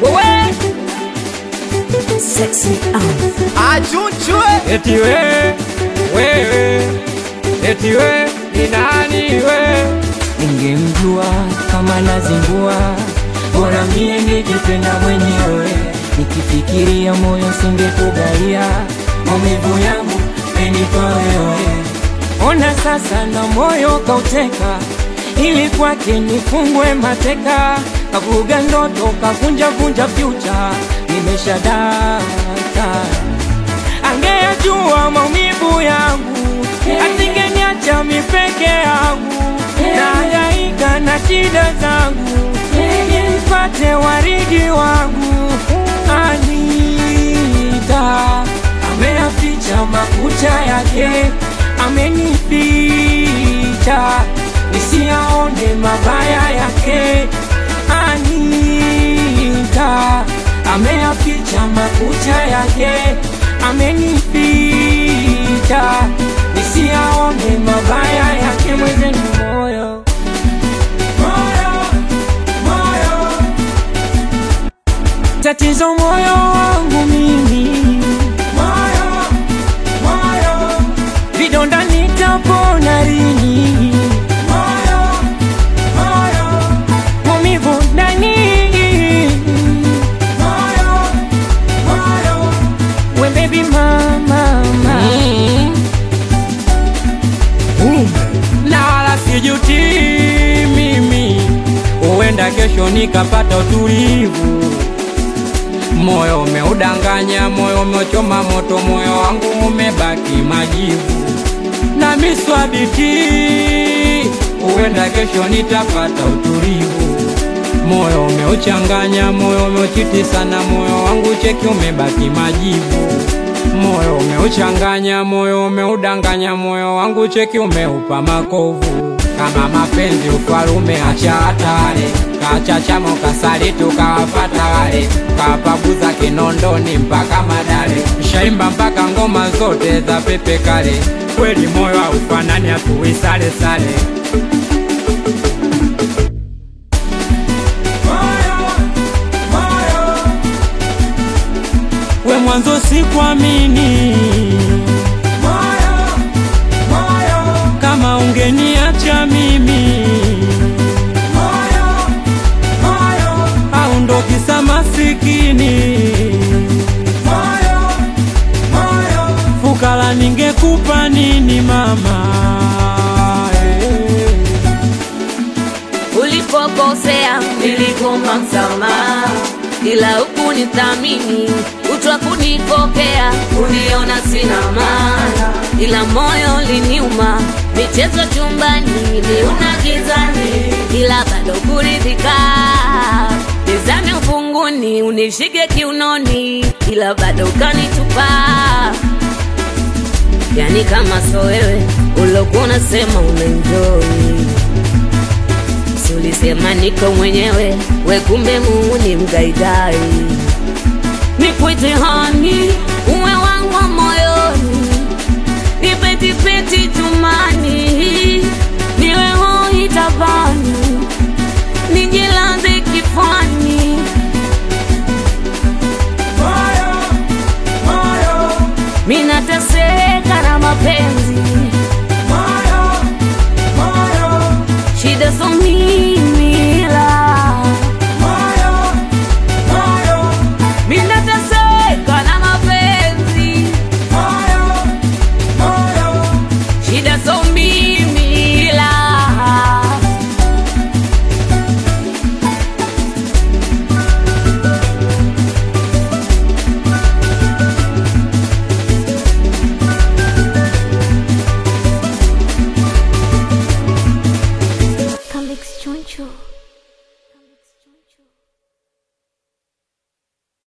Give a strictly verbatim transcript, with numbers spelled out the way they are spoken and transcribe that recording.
wewe sexy ah achuchwe eti we wewe eti we ni nani we? Ningemjua kama nazingua, bora mie ningejipenda mwenyewe. Nikifikiria moyo singekugaia, maumivu yangu menipa wewe. Ona sasa na moyo kauteka, ili kwake nifungwe mateka. Kavuga ndoto kavunja vunja future, nimeshadata. Angejua maumivu yangu, asingeniacha mimi peke yangu. Nahangaika na shida zangu, nipate waridi wangu. Anita ameyaficha makucha yake, amenificha nisiyaone mabaya yake. Anita ameyaficha makucha yake, amenificha nisiyaone mabaya yake. Mwenzenu moyo moyo moyo, tatizo moyo wangu mimi. Moyo moyo, vidonda nitapona lini? Moyo moyo, maumivu ndani. Moyo moyo, we baby mama mama. Na wala sijuti mimi, uenda kesho nikapata utulivu. Moyo umeudanganya, moyo umechoma moto, moyo wangu umebaki majivu. Na miswabiti, uenda kesho nitapata utulivu. Moyo umeuchanganya, moyo umeuchiti sana, moyo wangu cheki umebaki majivu. Moyo umeuchanganya, moyo umeudanganya, moyo wangu cheki umeupa makovu. Kama mapenzi ufalume acha hatari, kacha chamo kasali tukawapata wale. Kapabuza Kinondoni mpaka Madale, shaimba mpaka ngoma zote za Pepe Kale. Kweli moyo haufanani atuwi sale sale. We mwanzo sikuamini, Moyo moyo, kama ungeniacha mimi. moyo moyo, Au ndo kisa masikini, moyo moyo, fukara ningekupa nini mama? eh. Ulipokosea nilikuomba msamaha, ila hukunithamini, utwa kunipokea, uniona sina maana. Ila moyo uliniuma, michezo chumbani, niuna gizani, ila bado kuridhika. Nizame ufunguni, unishike kiunoni, ila bado ukanitupa. Yani kama so wewe, ulokuwa unasema unaenjoy. Ulisema niko mwenyewe, we kumbe muuni mgaigai. Nikwete hani, uwe wangu wa moyoni, nipeti peti tumani, niwe hoi tabani, nijilaze kifani. moyo moyo, Minateseka na mapenzi, moyo moyo, shida so mingi.